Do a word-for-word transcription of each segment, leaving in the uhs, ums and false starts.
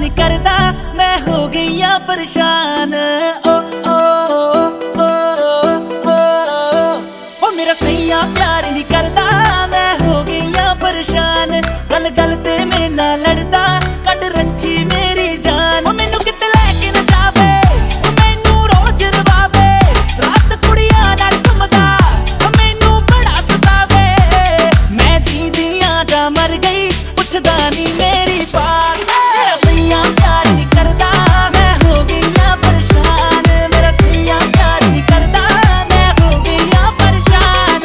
नहीं करदा मैं हो गई आ परेशान। ओ ओ ओ ओ ओ मेरा सैया प्यार नहीं करदा मैं हो गई आ परेशान। गल गल ते मेरे नाल लड़दा कट रखी मेरी जान। मैनू किते लैके ना जावे मैनू रोज रवावे रात कुड़ियां नाल घुमदा मैनू बड़ा सतावे। मैं जींदी आ जा मर गई पुछदा नहीं मेरी बात। मेरा सैया प्यार नहीं करदा मैं हो गई आ परेशान। मेरा सैया प्यार नहीं करदा मैं हो गई आ परेशान।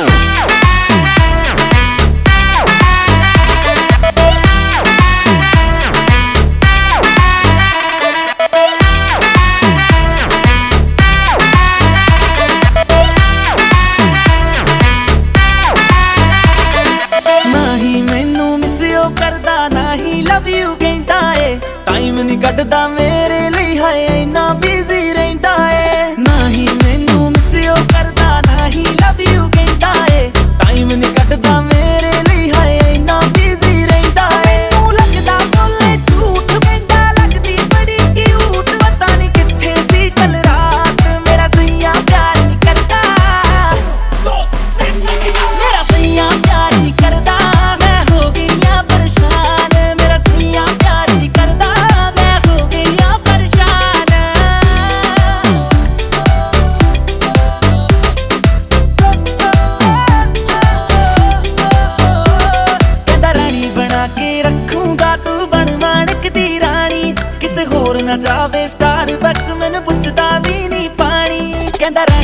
ना ही मैनू मिसियो करदा ना ही लव यू कहंदा ए। टाइम नहीं कटदा मेरे लिए हाय इन्ना बिजी रहिंदा ए। ना ही मैनू मिसियो करदा ना ही लव यू कहंदा ए। टाइम नहीं कटदा मेरे लिए हाय इन्ना बिजी रहिंदा ए। तू लगदा बोले झूठ कहंदा लगदी बड़ी क्यूट पता नहीं किथे सी कल रात। मेरा सैया प्यार नहीं करदा मेरा सैया प्यार नहीं करदा मैं हो गई आ परेशान। मेरा सैया प्यार नहीं करदा मैं हो गई आ परेशान। कहंदा रानी बना के रखूंगा तू बन माणक दी रानी। किसे होर ना जावे स्टार बक्स मैनू पुछदा भी नहीं पानी। कहंदा